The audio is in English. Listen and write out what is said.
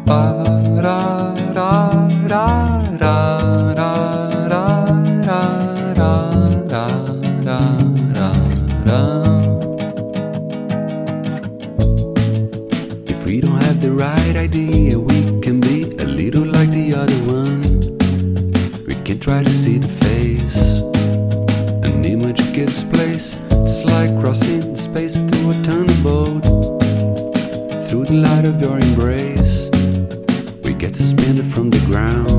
If we don't have the right idea, we can be a little like the other one. We can try to see the face, an image gets placed. It's like crossing space through a tunnel boat. Through the light of your embrace, we get suspended from the ground.